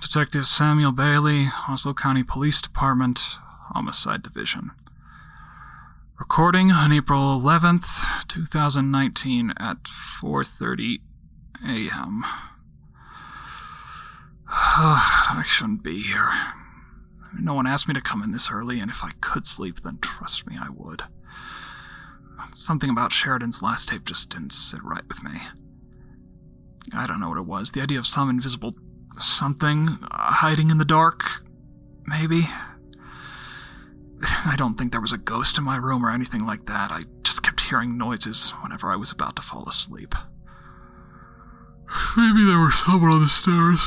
Detective Samuel Bailey, Oslo County Police Department, Homicide Division. Recording on April 11th, 2019 at 4:30 a.m. I shouldn't be here. No one asked me to come in this early, and if I could sleep, then trust me, I would. Something about Sheridan's last tape just didn't sit right with me. I don't know what it was. The idea of some invisible something hiding in the dark, maybe. I don't think there was a ghost in my room or anything like that. I just kept hearing noises whenever I was about to fall asleep. Maybe there was someone on the stairs.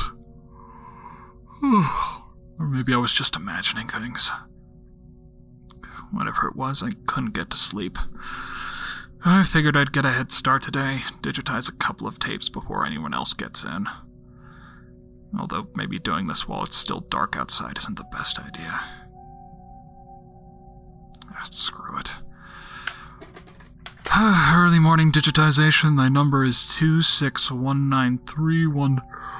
Or maybe I was just imagining things. Whatever it was, I couldn't get to sleep. I figured I'd get a head start today, digitize a couple of tapes before anyone else gets in. Although maybe doing this while it's still dark outside isn't the best idea. Screw it. Early morning digitization. My number is 2619312.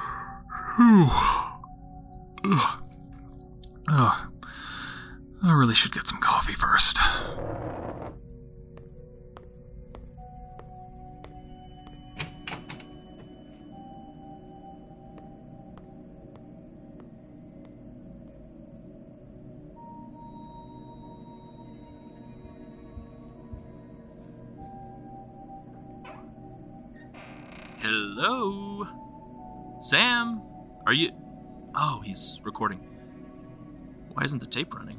I really should get some coffee first. Hello? Sam? Are you... Oh, he's recording. Why isn't the tape running?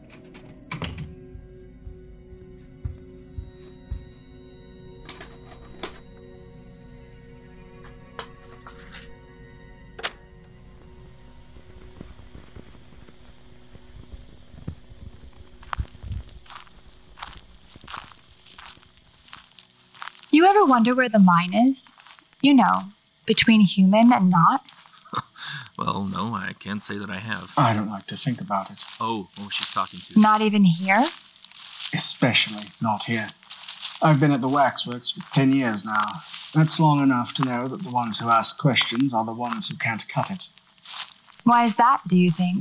You ever wonder where the line is? You know, between human and not? Well, no, I can't say that I have. I don't like to think about it. Oh, she's talking to you. Not even here? Especially not here. I've been at the waxworks for 10 years now. That's long enough to know that the ones who ask questions are the ones who can't cut it. Why is that, do you think?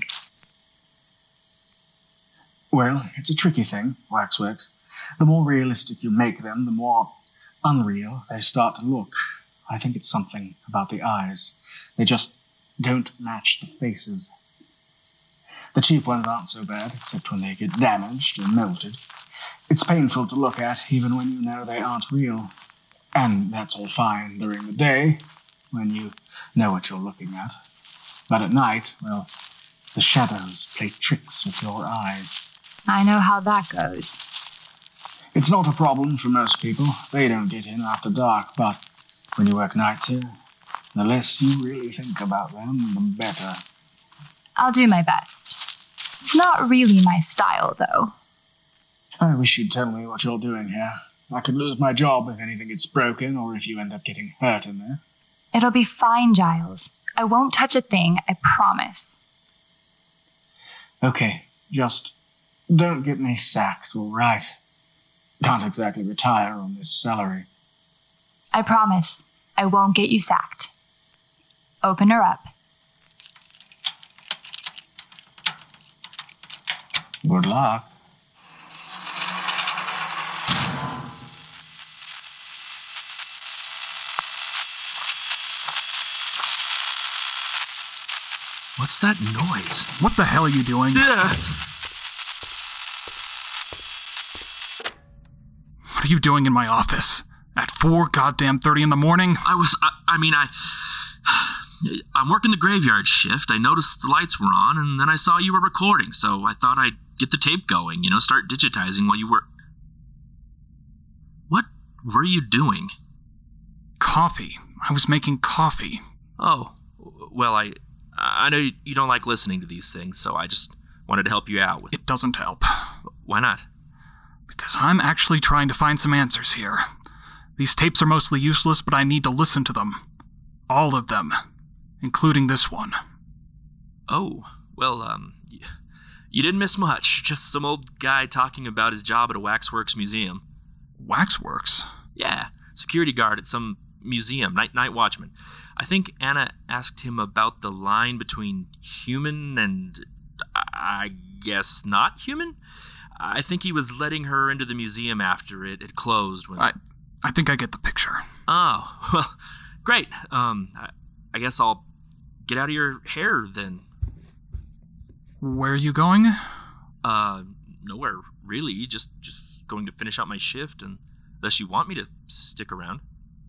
Well, it's a tricky thing, waxworks. The more realistic you make them, the more unreal they start to look. I think it's something about the eyes. They just don't match the faces. The cheap ones aren't so bad, except when they get damaged or melted. It's painful to look at, even when you know they aren't real. And that's all fine during the day, when you know what you're looking at. But at night, well, the shadows play tricks with your eyes. I know how that goes. It's not a problem for most people. They don't get in after dark, but when you work nights here, the less you really think about them, the better. I'll do my best. It's not really my style, though. I wish you'd tell me what you're doing here. I could lose my job if anything gets broken or if you end up getting hurt in there. It'll be fine, Giles. I won't touch a thing, I promise. Okay, just don't get me sacked, all right? Can't exactly retire on this salary. I promise. I won't get you sacked. Open her up. Good luck. What's that noise? What the hell are you doing? Yeah. What are you doing in my office? At 4:30 in the morning? I'm working the graveyard shift. I noticed the lights were on, and then I saw you were recording, so I thought I'd get the tape going, start digitizing while you were... What were you doing? Coffee. I was making coffee. Oh, well, I know you don't like listening to these things, so I just wanted to help you out with... It doesn't help. Why not? Because I'm actually trying to find some answers here. These tapes are mostly useless, but I need to listen to them. All of them. Including this one. Oh, well, you didn't miss much. Just some old guy talking about his job at a waxworks museum. Waxworks? Yeah, security guard at some museum, night watchman. I think Anna asked him about the line between human and, I guess, not human. I think he was letting her into the museum after it had closed when... I think I get the picture. Oh, well, great. I guess I'll get out of your hair then. Where are you going? Nowhere, really. Just going to finish out my shift, unless you want me to stick around.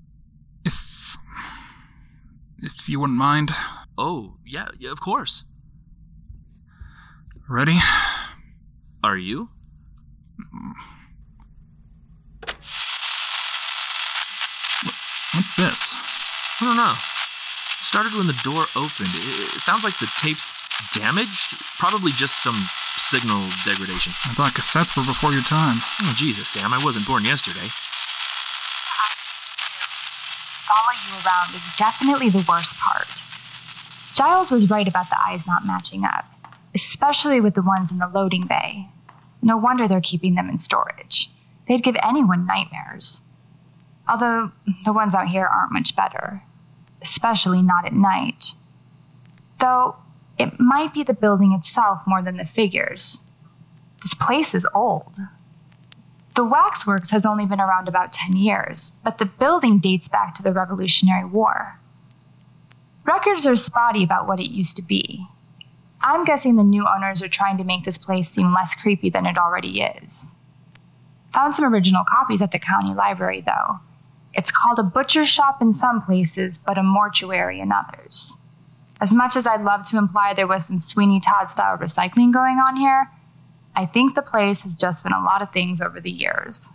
If you wouldn't mind. Oh, yeah, of course. Ready? Are you? What's this? I don't know. It started when the door opened. It sounds like the tape's damaged. Probably just some signal degradation. I thought cassettes were before your time. Oh, Jesus, Sam. I wasn't born yesterday. Follow you around is definitely the worst part. Giles was right about the eyes not matching up, especially with the ones in the loading bay. No wonder they're keeping them in storage. They'd give anyone nightmares. Although the ones out here aren't much better, especially not at night. Though it might be the building itself more than the figures. This place is old. The Waxworks has only been around about 10 years, but the building dates back to the Revolutionary War. Records are spotty about what it used to be. I'm guessing the new owners are trying to make this place seem less creepy than it already is. Found some original copies at the county library, though. It's called a butcher shop in some places, but a mortuary in others. As much as I'd love to imply there was some Sweeney Todd-style recycling going on here, I think the place has just been a lot of things over the years.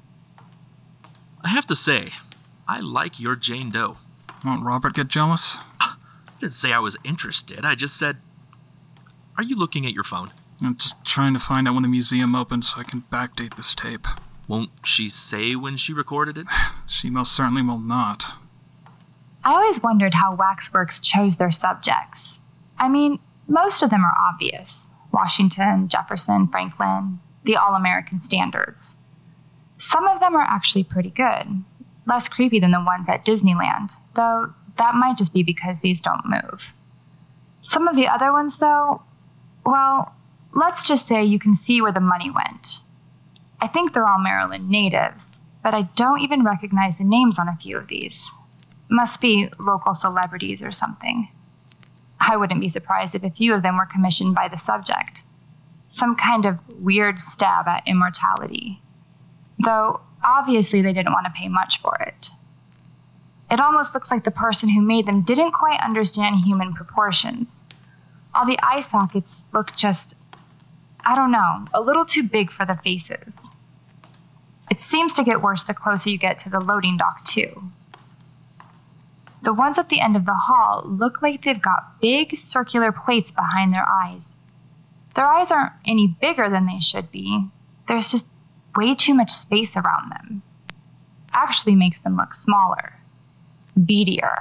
I have to say, I like your Jane Doe. Won't Robert get jealous? I didn't say I was interested. I just said, are you looking at your phone? I'm just trying to find out when the museum opens so I can backdate this tape. Won't she say when she recorded it? She most certainly will not. I always wondered how Waxworks chose their subjects. I mean, most of them are obvious. Washington, Jefferson, Franklin, the all-American standards. Some of them are actually pretty good. Less creepy than the ones at Disneyland, though that might just be because these don't move. Some of the other ones, though, well, let's just say you can see where the money went. I think they're all Maryland natives, but I don't even recognize the names on a few of these. Must be local celebrities or something. I wouldn't be surprised if a few of them were commissioned by the subject. Some kind of weird stab at immortality. Though, obviously they didn't want to pay much for it. It almost looks like the person who made them didn't quite understand human proportions. All the eye sockets look just, I don't know, a little too big for the faces. It seems to get worse the closer you get to the loading dock, too. The ones at the end of the hall look like they've got big circular plates behind their eyes. Their eyes aren't any bigger than they should be. There's just way too much space around them. Actually makes them look smaller. Beadier.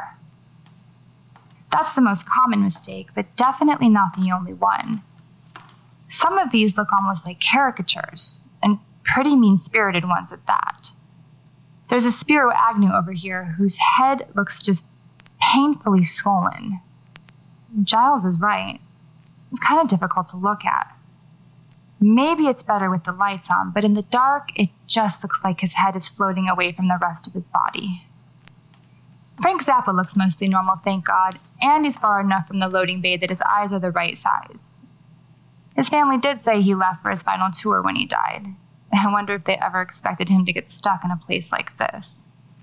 That's the most common mistake, but definitely not the only one. Some of these look almost like caricatures, and pretty mean-spirited ones at that. There's a Spiro Agnew over here whose head looks just painfully swollen. Giles is right. It's kind of difficult to look at. Maybe it's better with the lights on, but in the dark, it just looks like his head is floating away from the rest of his body. Frank Zappa looks mostly normal, thank God, and he's far enough from the loading bay that his eyes are the right size. His family did say he left for his final tour when he died. I wonder if they ever expected him to get stuck in a place like this.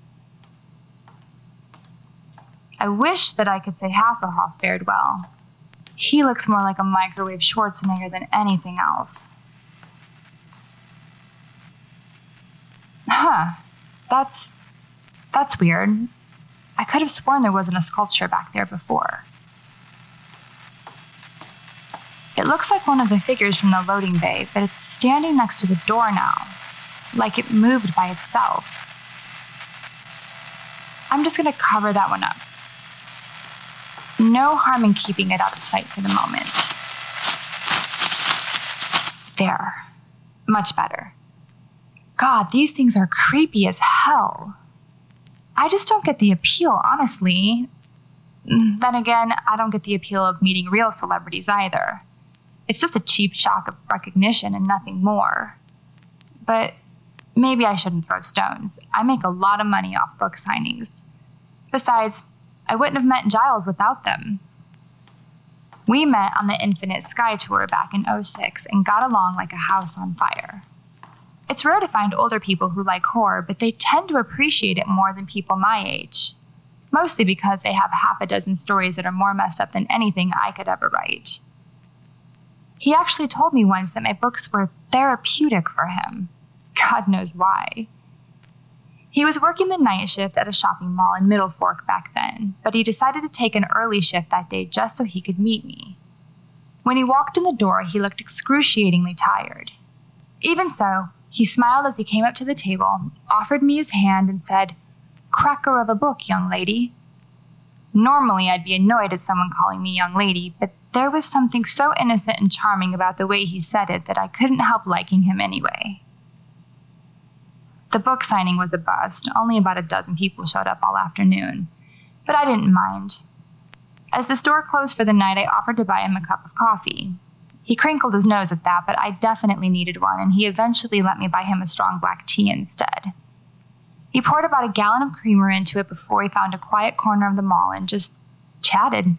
I wish that I could say Hasselhoff fared well. He looks more like a microwave Schwarzenegger than anything else. Huh. That's weird. I could have sworn there wasn't a sculpture back there before. It looks like one of the figures from the loading bay, but it's standing next to the door now, like it moved by itself. I'm just going to cover that one up. No harm in keeping it out of sight for the moment. There. Much better. God, these things are creepy as hell. I just don't get the appeal, honestly. Then again, I don't get the appeal of meeting real celebrities either. It's just a cheap shock of recognition and nothing more. But maybe I shouldn't throw stones. I make a lot of money off book signings. Besides, I wouldn't have met Giles without them. We met on the Infinite Sky Tour back in '06 and got along like a house on fire. It's rare to find older people who like horror, but they tend to appreciate it more than people my age. Mostly because they have half a dozen stories that are more messed up than anything I could ever write. He actually told me once that my books were therapeutic for him. God knows why. He was working the night shift at a shopping mall in Middle Fork back then, but he decided to take an early shift that day just so he could meet me. When he walked in the door, he looked excruciatingly tired. Even so, he smiled as he came up to the table, offered me his hand, and said, "Cracker of a book, young lady." Normally, I'd be annoyed at someone calling me young lady, but there was something so innocent and charming about the way he said it that I couldn't help liking him anyway. The book signing was a bust. Only about a dozen people showed up all afternoon, but I didn't mind. As the store closed for the night, I offered to buy him a cup of coffee. He crinkled his nose at that, but I definitely needed one, and he eventually let me buy him a strong black tea instead. He poured about a gallon of creamer into it before we found a quiet corner of the mall and just chatted.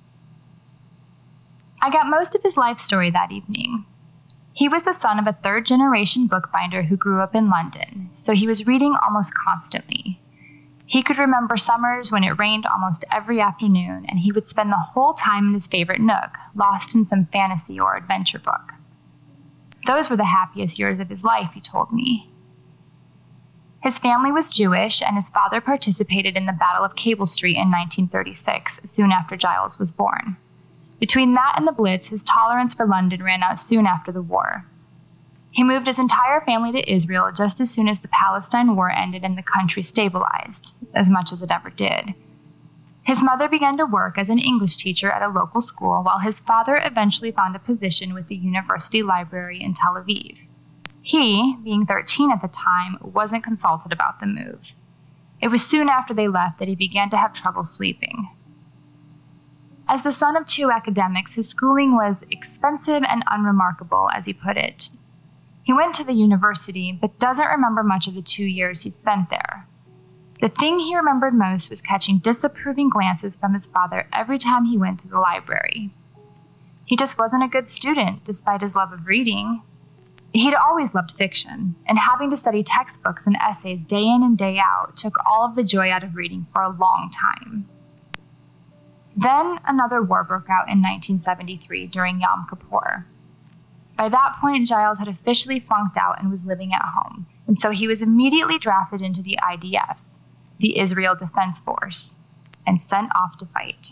I got most of his life story that evening. He was the son of a third-generation bookbinder who grew up in London, so he was reading almost constantly. He could remember summers when it rained almost every afternoon, and he would spend the whole time in his favorite nook, lost in some fantasy or adventure book. Those were the happiest years of his life, he told me. His family was Jewish, and his father participated in the Battle of Cable Street in 1936, soon after Giles was born. Between that and the Blitz, his tolerance for London ran out soon after the war. He moved his entire family to Israel just as soon as the Palestine War ended and the country stabilized, as much as it ever did. His mother began to work as an English teacher at a local school, while his father eventually found a position with the university library in Tel Aviv. He, being 13 at the time, wasn't consulted about the move. It was soon after they left that he began to have trouble sleeping. As the son of two academics, his schooling was expensive and unremarkable, as he put it. He went to the university, but doesn't remember much of the 2 years he spent there. The thing he remembered most was catching disapproving glances from his father every time he went to the library. He just wasn't a good student, despite his love of reading. He'd always loved fiction, and having to study textbooks and essays day in and day out took all of the joy out of reading for a long time. Then another war broke out in 1973 during Yom Kippur. By that point, Giles had officially flunked out and was living at home, and so he was immediately drafted into the IDF, the Israel Defense Force, and sent off to fight.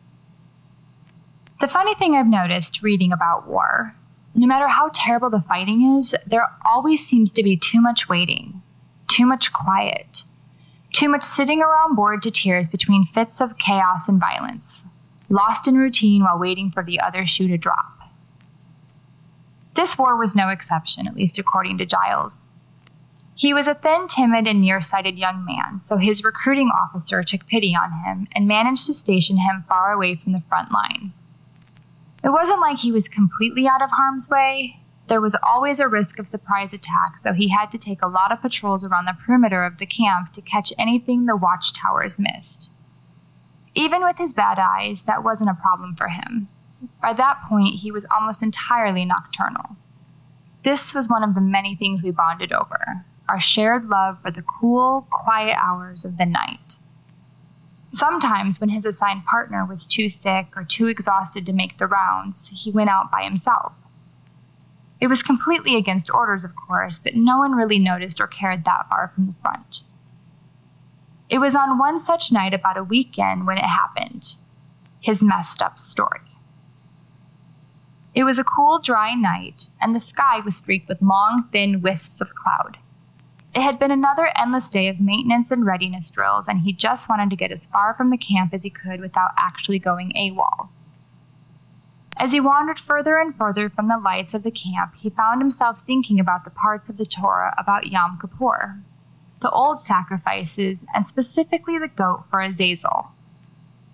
The funny thing I've noticed reading about war, no matter how terrible the fighting is, there always seems to be too much waiting, too much quiet, too much sitting around bored to tears between fits of chaos and violence, lost in routine while waiting for the other shoe to drop. This war was no exception, at least according to Giles. He was a thin, timid, and nearsighted young man, so his recruiting officer took pity on him and managed to station him far away from the front line. It wasn't like he was completely out of harm's way. There was always a risk of surprise attack, so he had to take a lot of patrols around the perimeter of the camp to catch anything the watchtowers missed. Even with his bad eyes, that wasn't a problem for him. By that point, he was almost entirely nocturnal. This was one of the many things we bonded over, our shared love for the cool, quiet hours of the night. Sometimes, when his assigned partner was too sick or too exhausted to make the rounds, he went out by himself. It was completely against orders, of course, but no one really noticed or cared that far from the front. It was on one such night about a weekend when it happened. His messed up story. It was a cool, dry night, and the sky was streaked with long, thin wisps of cloud. It had been another endless day of maintenance and readiness drills, and he just wanted to get as far from the camp as he could without actually going AWOL. As he wandered further and further from the lights of the camp, he found himself thinking about the parts of the Torah about Yom Kippur, the old sacrifices, and specifically the goat for Azazel.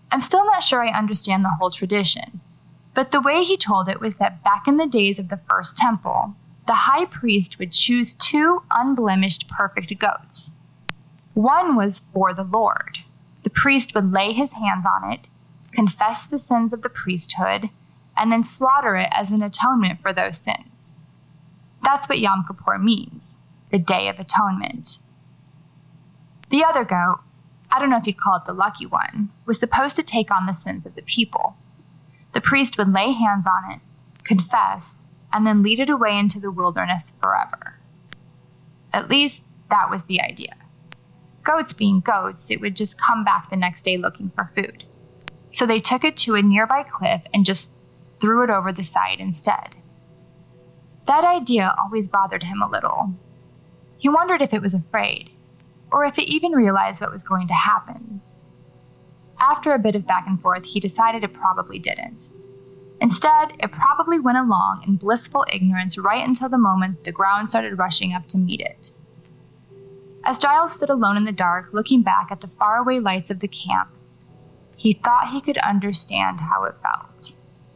I'm still not sure I understand the whole tradition, but the way he told it was that back in the days of the first temple, the high priest would choose 2 unblemished perfect goats. One was for the Lord. The priest would lay his hands on it, confess the sins of the priesthood, and then slaughter it as an atonement for those sins. That's what Yom Kippur means, the Day of Atonement. The other goat, I don't know if you'd call it the lucky one, was supposed to take on the sins of the people. The priest would lay hands on it, confess, and then lead it away into the wilderness forever. At least, that was the idea. Goats being goats, it would just come back the next day looking for food. So they took it to a nearby cliff and just threw it over the side instead. That idea always bothered him a little. He wondered if it was afraid, or if it even realized what was going to happen. After a bit of back and forth, he decided it probably didn't. Instead, it probably went along in blissful ignorance right until the moment the ground started rushing up to meet it. As Giles stood alone in the dark, looking back at the faraway lights of the camp, he thought he could understand how it felt.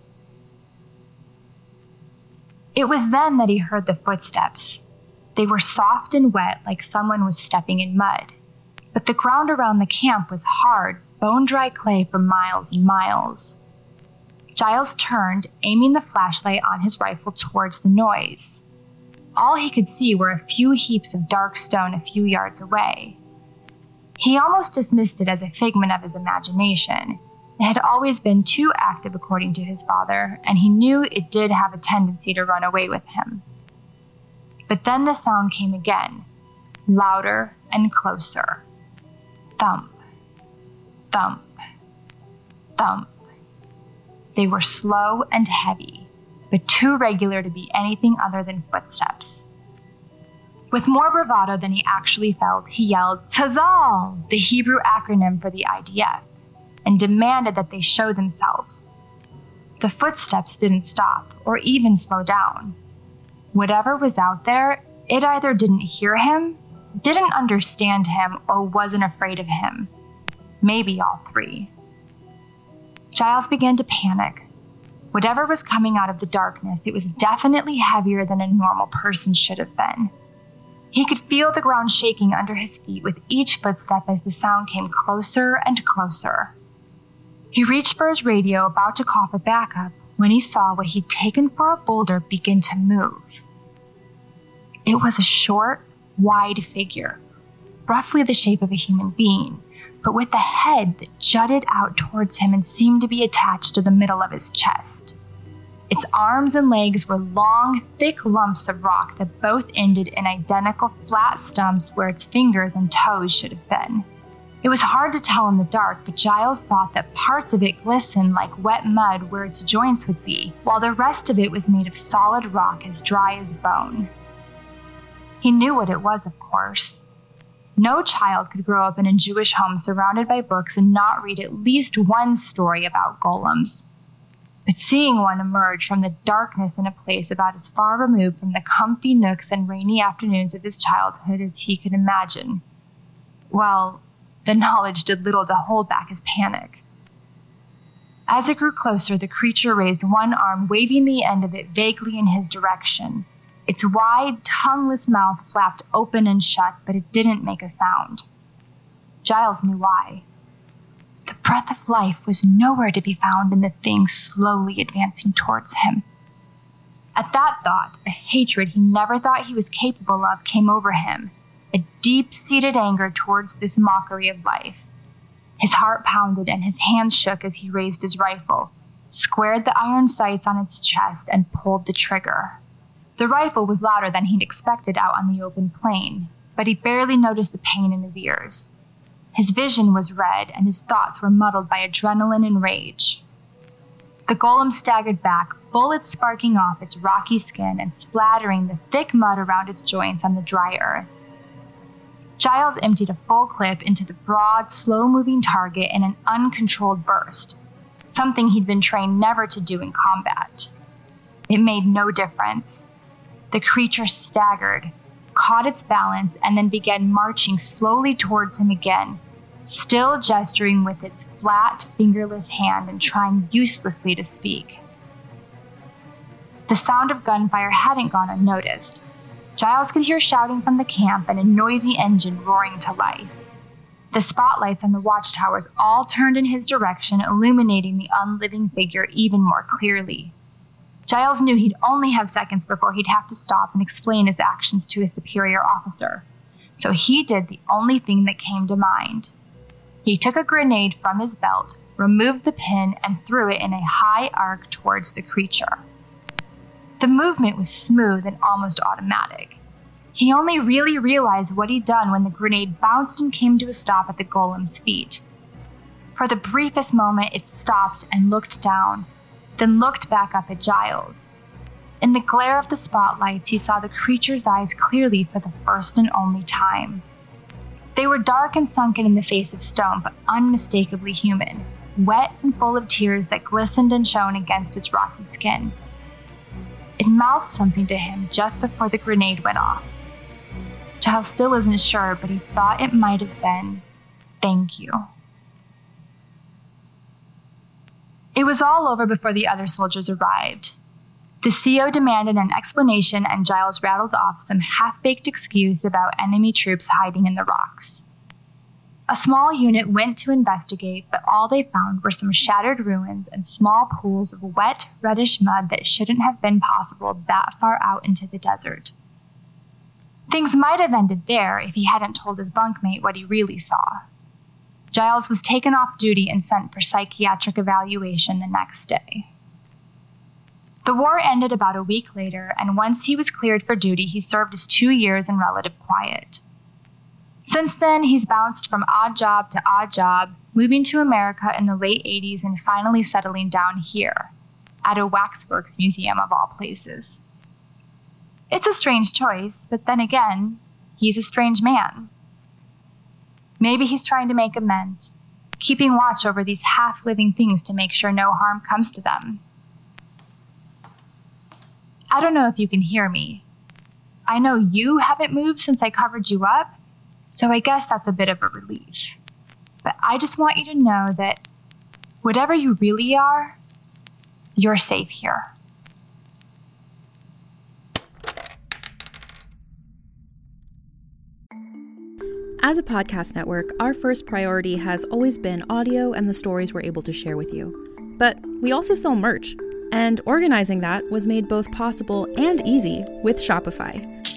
It was then that he heard the footsteps. They were soft and wet, like someone was stepping in mud. But the ground around the camp was hard, bone-dry clay for miles and miles. Giles turned, aiming the flashlight on his rifle towards the noise. All he could see were a few heaps of dark stone a few yards away. He almost dismissed it as a figment of his imagination. It had always been too active, according to his father, and he knew it did have a tendency to run away with him. But then the sound came again, louder and closer. Thump, thump, thump. They were slow and heavy, but too regular to be anything other than footsteps. With more bravado than he actually felt, he yelled, "Tzahal!" the Hebrew acronym for the IDF, and demanded that they show themselves. The footsteps didn't stop, or even slow down. Whatever was out there, it either didn't hear him, didn't understand him, or wasn't afraid of him. Maybe all 3. Giles began to panic. Whatever was coming out of the darkness, it was definitely heavier than a normal person should have been. He could feel the ground shaking under his feet with each footstep as the sound came closer and closer. He reached for his radio, about to call for backup, when he saw what he'd taken for a boulder begin to move. It was a short, wide figure, roughly the shape of a human being, but with a head that jutted out towards him and seemed to be attached to the middle of his chest. Its arms and legs were long, thick lumps of rock that both ended in identical flat stumps where its fingers and toes should have been. It was hard to tell in the dark, but Giles thought that parts of it glistened like wet mud where its joints would be, while the rest of it was made of solid rock as dry as bone. He knew what it was, of course. No child could grow up in a Jewish home surrounded by books and not read at least one story about golems. But seeing one emerge from the darkness in a place about as far removed from the comfy nooks and rainy afternoons of his childhood as he could imagine, well, the knowledge did little to hold back his panic. As it grew closer, the creature raised one arm, waving the end of it vaguely in his direction. Its wide, tongueless mouth flapped open and shut, but it didn't make a sound. Giles knew why. The breath of life was nowhere to be found in the thing slowly advancing towards him. At that thought, a hatred he never thought he was capable of came over him, a deep-seated anger towards this mockery of life. His heart pounded and his hands shook as he raised his rifle, squared the iron sights on its chest, and pulled the trigger. The rifle was louder than he'd expected out on the open plain, but he barely noticed the pain in his ears. His vision was red, and his thoughts were muddled by adrenaline and rage. The golem staggered back, bullets sparking off its rocky skin and splattering the thick mud around its joints on the dry earth. Giles emptied a full clip into the broad, slow-moving target in an uncontrolled burst, something he'd been trained never to do in combat. It made no difference. The creature staggered, caught its balance, and then began marching slowly towards him again, still gesturing with its flat, fingerless hand and trying uselessly to speak. The sound of gunfire hadn't gone unnoticed. Giles could hear shouting from the camp and a noisy engine roaring to life. The spotlights on the watchtowers all turned in his direction, illuminating the unliving figure even more clearly. Giles knew he'd only have seconds before he'd have to stop and explain his actions to his superior officer, so he did the only thing that came to mind. He took a grenade from his belt, removed the pin, and threw it in a high arc towards the creature. The movement was smooth and almost automatic. He only really realized what he'd done when the grenade bounced and came to a stop at the golem's feet. For the briefest moment, it stopped and looked down, then looked back up at Giles. In the glare of the spotlights, he saw the creature's eyes clearly for the first and only time. They were dark and sunken in the face of stone, but unmistakably human, wet and full of tears that glistened and shone against its rocky skin. It mouthed something to him just before the grenade went off. Giles still isn't sure, but he thought it might have been, "Thank you." It was all over before the other soldiers arrived. The CO demanded an explanation, and Giles rattled off some half-baked excuse about enemy troops hiding in the rocks. A small unit went to investigate, but all they found were some shattered ruins and small pools of wet, reddish mud that shouldn't have been possible that far out into the desert. Things might have ended there if he hadn't told his bunkmate what he really saw. Giles was taken off duty and sent for psychiatric evaluation the next day. The war ended about a week later, and once he was cleared for duty, he served his 2 years in relative quiet. Since then, he's bounced from odd job to odd job, moving to America in the late 80s and finally settling down here, at a waxworks museum of all places. It's a strange choice, but then again, he's a strange man. Maybe he's trying to make amends, keeping watch over these half-living things to make sure no harm comes to them. I don't know if you can hear me. I know you haven't moved since I covered you up, so I guess that's a bit of a relief. But I just want you to know that whatever you really are, you're safe here. As a podcast network, our first priority has always been audio and the stories we're able to share with you. But we also sell merch, and organizing that was made both possible and easy with Shopify.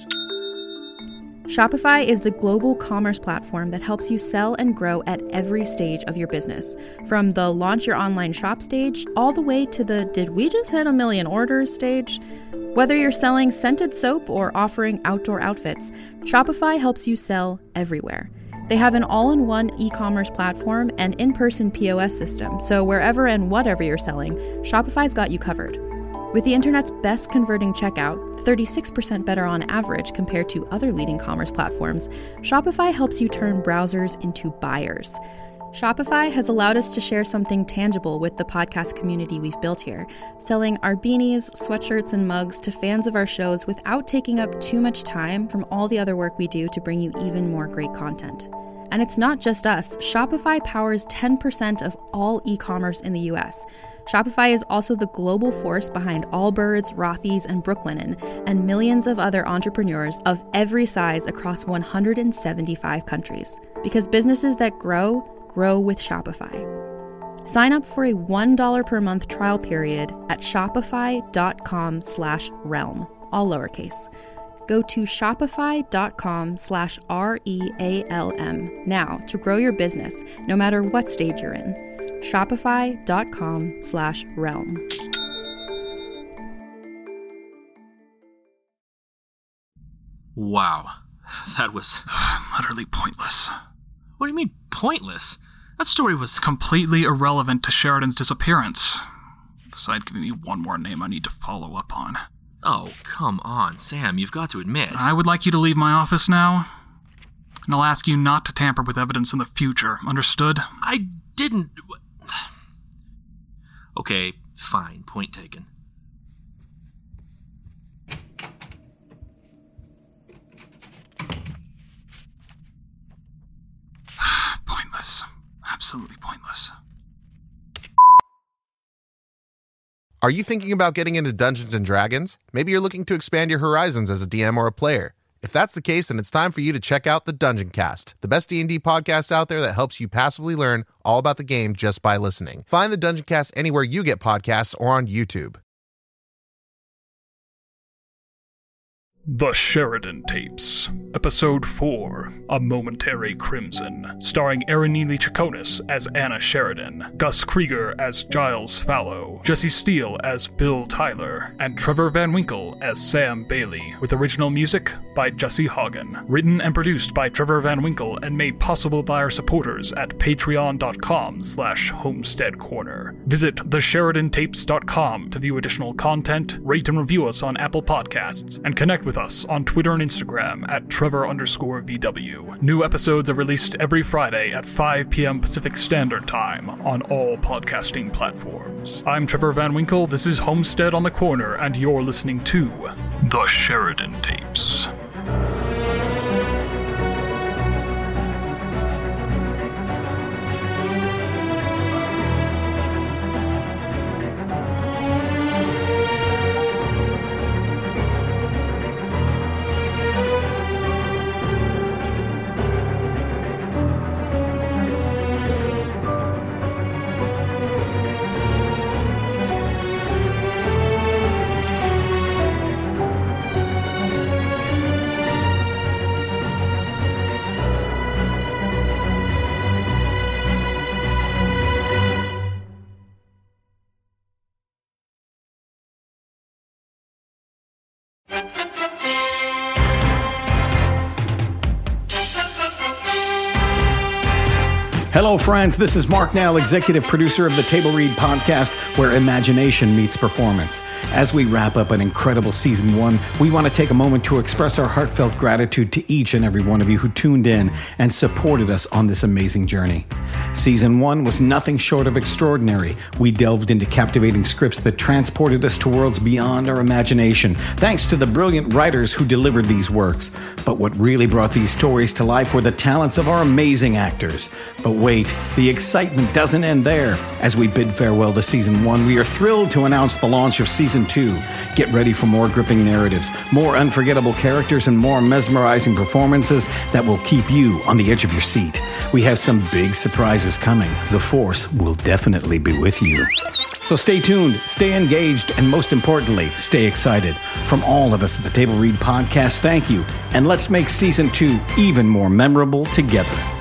Shopify is the global commerce platform that helps you sell and grow at every stage of your business, from the launch your online shop stage all the way to the did we just hit 1 million orders stage. Whether you're selling scented soap or offering outdoor outfits, Shopify helps you sell everywhere. They have an all-in-one e-commerce platform and in-person POS system, so wherever and whatever you're selling, Shopify's got you covered. With the internet's best converting checkout, 36% better on average compared to other leading commerce platforms, Shopify helps you turn browsers into buyers. Shopify has allowed us to share something tangible with the podcast community we've built here, selling our beanies, sweatshirts, and mugs to fans of our shows without taking up too much time from all the other work we do to bring you even more great content. And it's not just us. Shopify powers 10% of all e-commerce in the US. Shopify is also the global force behind Allbirds, Rothy's, and Brooklinen, and millions of other entrepreneurs of every size across 175 countries. Because businesses that grow with Shopify. Sign up for a $1 per month trial period at shopify.com/realm, all lowercase. Go to shopify.com/REALM now to grow your business, no matter what stage you're in. Shopify.com/realm. Wow, that was utterly pointless. What do you mean, pointless? That story was completely irrelevant to Sheridan's disappearance. Besides giving me one more name I need to follow up on. Oh, come on, Sam, you've got to admit. I would like you to leave my office now, and I'll ask you not to tamper with evidence in the future. Understood? I didn't... Okay, fine, point taken. Pointless. absolutely pointless. Are you thinking about getting into Dungeons & Dragons? Maybe you're looking to expand your horizons as a DM or a player. If that's the case, then it's time for you to check out the Dungeon Cast, the best D&D podcast out there that helps you passively learn all about the game just by listening. Find the Dungeon Cast anywhere you get podcasts or on YouTube. The Sheridan Tapes, Episode 4, A Momentary Crimson, starring Erin Neely Chaconis as Anna Sheridan, Gus Krieger as Giles Fallow, Jesse Steele as Bill Tyler, and Trevor Van Winkle as Sam Bailey, with original music by Jesse Hagen. Written and produced by Trevor Van Winkle and made possible by our supporters at patreon.com/homesteadcorner. Visit thesheridantapes.com to view additional content, rate and review us on Apple Podcasts, and connect with us on Twitter and Instagram at Trevor_VW. New episodes are released every Friday at 5 p.m. Pacific Standard Time on all podcasting platforms. I'm Trevor Van Winkle, this is Homestead on the Corner, and you're listening to The Sheridan Tapes. Hello, friends. This is Mark Nell, executive producer of the Table Read podcast, where imagination meets performance. As we wrap up an incredible season 1, we want to take a moment to express our heartfelt gratitude to each and every one of you who tuned in and supported us on this amazing journey. Season 1 was nothing short of extraordinary. We delved into captivating scripts that transported us to worlds beyond our imagination, thanks to the brilliant writers who delivered these works. But what really brought these stories to life were the talents of our amazing actors. But wait, the excitement doesn't end there. As we bid farewell to Season 1, we are thrilled to announce the launch of Season 2. Get ready for more gripping narratives, more unforgettable characters, and more mesmerizing performances that will keep you on the edge of your seat. We have some big surprises coming. The Force will definitely be with you. So stay tuned, stay engaged, and most importantly, stay excited. From all of us at the Table Read podcast, thank you, and let's make Season 2 even more memorable together.